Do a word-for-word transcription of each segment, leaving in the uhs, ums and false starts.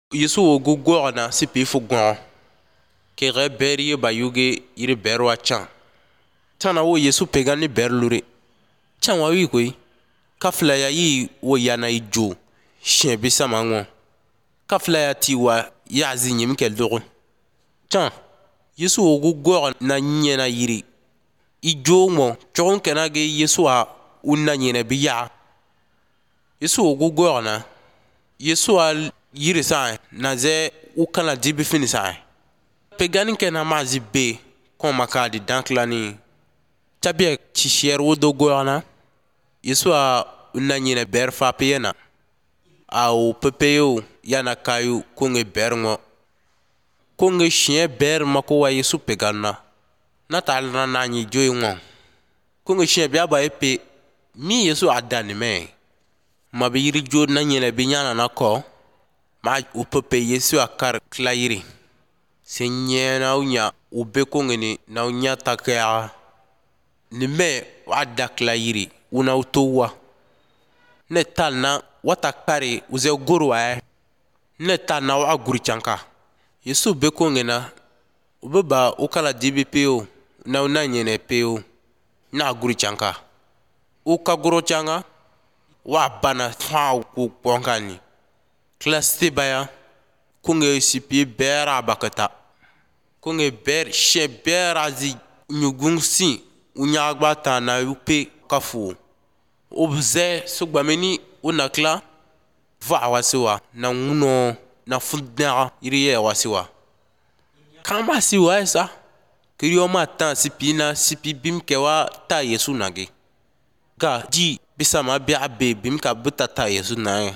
Yesu wo gu gɔgna si pi fu gõ ke re ber ye ba yuge ire ber wa chan tana wo Yesu pegani ber lure chan wa wi koi kafla ya yi wo yana ijo shen bi sama ngo kafla ya ti wa ya zinyim kel dogo chan Yesu wo gu gɔg na nyena yiri ijo mo chon kana ge Yesu a unna nyene bi ya Yesu wo gu gɔgna Yesu a yiri sa na ze u kana dibi fini sa pegani kena mazi be kon makadi danklani tabia chisher wo do gɔgna Yesu a unna nyene ber fa pena au pepeo yana kayu konge berngo konge shien ber mako wa Yesu pegana na talna na nyi joy ngo konge shien bia ba epe mi Yesu adani me mabiri jo na nyene binyana na ko ma u pepe Yesu akar klairi senye na unya ube konge ni na unya takya ni me wada klairi una utowa ne talna wata kare uze gurwa ne talna wa guri chanka Yesu be konge na ube ba ukala dibi peo na una nyene peo na guri chanka uka guro changa wa bana fa ku konkani klaste baya konge sipi bera bakata konge ber she bera zi nyugungsi unyagbata na upe kafu obze sugbameni unakla va wasiwa na nguno na fundna iriye wasiwa kama siwa esa kriyo mata sipina sipi bim kewa ta Yesu nage ga ji bisama bi abe bim ka buta ta Yesu na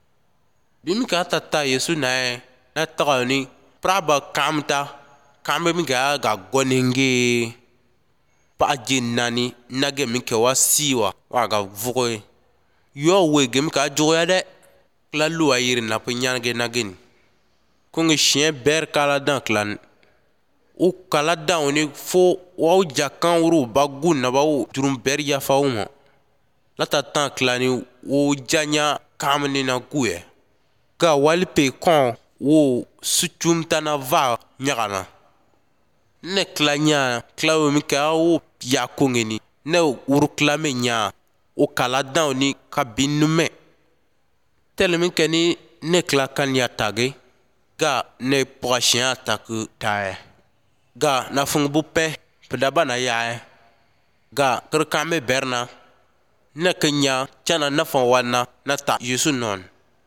bim ka ta ta Yesu na na tawni praba kamta kambe mi ga ga gonenge pa jinnani nage mi kewa siwa wa ga vugo yo we gem ka joya de la loi yiri na pinyange nagin konge chien ber kala dan klan o kala dan oni fo wa jakan wuru bagun na bawo turum ber ya fauma la ta tan klani o janya kamni na kuye ga walpe kon wo sutum tana va nyagana ne klanya klawo mi ka o ya kongeni ne wuru klame nya o kala dan oni kabinume telemi keni ne kla kan ya tage ga ne prochain attaque tae ga na fungu pe pedaba na ya ga kerkame berna ne kenya chana na fon wana na ta Yesu non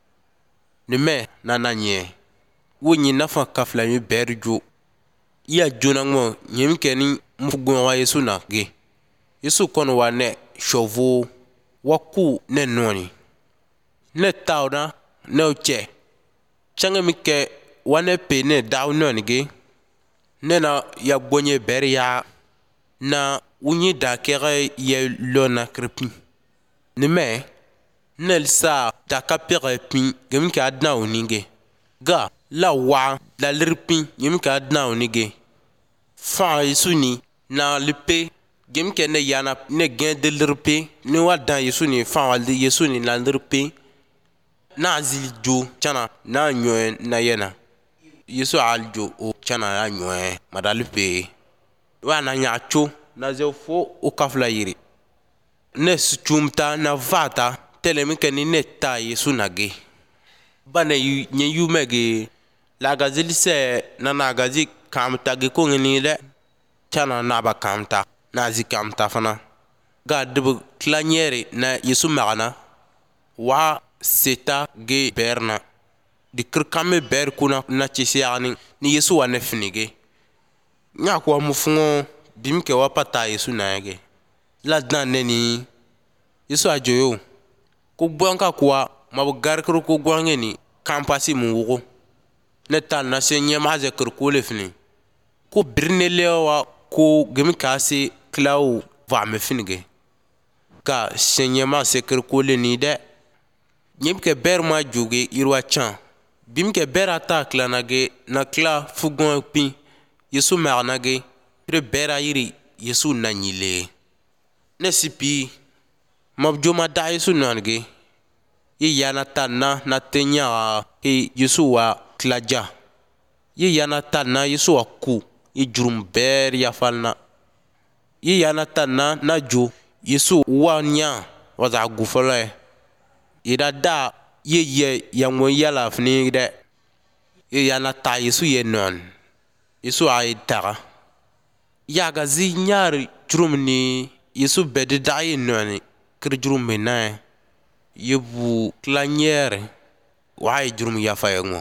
ne me na nanye wonyi na fa kafla mi berjo ya jona ngo nyem keni mfugo wa Yesu na ge Yesu kono wa ne shovu waku ne noni ne tawna ne uche changa mi ke wane pe ne daw noni ge ne na ya bonye beria na unyi da kere ye lona krepi ne me ne sa da kapere pi gem ka adna onige ga la wa la lirpi yem ka adna onige fa Yesu ni na lipe gem ke ne yana ne gen de lirpi ni wa dan Yesu ni fa wa Yesu ni na lirpi na zili jo chana na nyoe na yena Yesu aljo o chana na nyoe madalipe wa na nyacho na zefo o kafla yiri ne suchumta na vata telemi ke ni neta Yesu nage bana nye yumege la gazili se na na gazi kamta ge ko ngini le chana na ba kamta na zi kamta fana ga dubu klanyere na Yesu magana wa seta ge berna di kirkame ber kuna na chisiani ni Yesu wa nefnige nya ko mufungo bimke wa pata Yesu na ge la dan neni Yesu ajoyo ko bwanka kwa mabugar kru ko gwangeni kampasi mu wugo ne tan na senye maze kru ko lefni ko birne lewa ko gemika se klaw va me finige ka senye ma se kru ko le ni de nyimke ber ma joge irwa chan bimke ber attaque la nage na kla fugon pi Yesu marnage pre bera yiri Yesu nanyile ne sipi mabjoma da Yesu nange yi yana tanna na tenya ke Yesu wa klaja ye yana tanna Yesu aku ye jurum ber ya falna ye yana tanna na jo Yesu wanya waza gufala ida da ye ye yangwo yala fni de ye yana ta Yesu ye non Yesu ay tara ya ga zi nyar jurum ni Yesu bedi da ye non kir jurum me na yebu klanyere wa ay jurum ya fa yango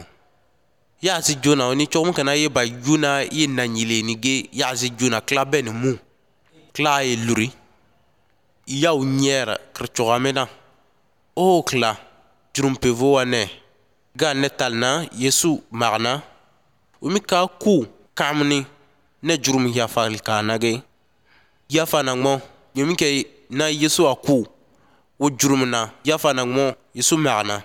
ya si jona oni chom kana ye ba juna ye na nyile ni ge ya si juna klabe ni mu kla e luri ya unyera krchogamena o kla jurum pevo wane ga netal na Yesu magna umi ka ku kamni ne jurum ya fa kana ge ya fa na mo yumi ke na Yesu aku wo jurum na ya fa na mo Yesu magna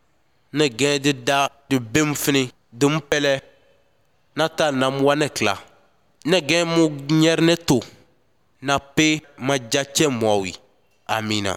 ne gede da de bemfni dum pele nata nam wane kla ne gemu nyerne to na pe majache mwawi amina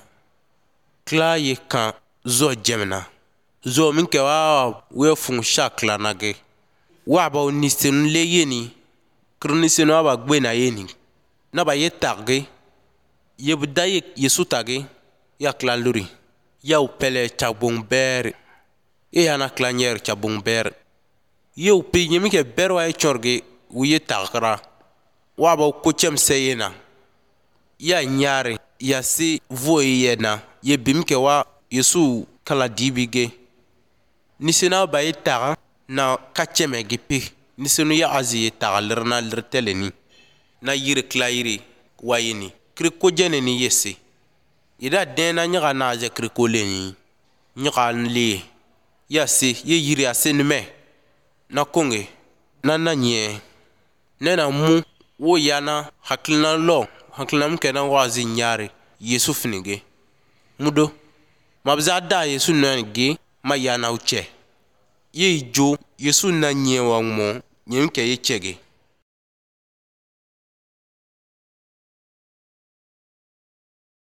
kla ye kan zo jemna zo minke wa we fun shakla nage wa ba onisen le yeni kronisen wa ba gbe na yeni na ba ye tagge ye budaye Yesu tagge ya kla luri ya upele chabong ber e ana klanyer chabong ber Yo pi nyemi ke berwa e chorge wiye takra wa ba ko chem seyena ya nyare ya si voyena ye bimke wa Yesu kala dibige nisena ba yitara na kacheme gipi nisenu ya azi tagalirna lirteleni na yire klairi wayini kriko jeneni yesi ida dena nyaga na je kriko leni nyaga nli ya si ye yire asenme na konge na na nye nena mu wo yana haklina lo haklina mke na wazi nyare Yesu finige mudo mabza da Yesu nange ma yana uche ye jo Yesu na nye wa mo nyemke ye chege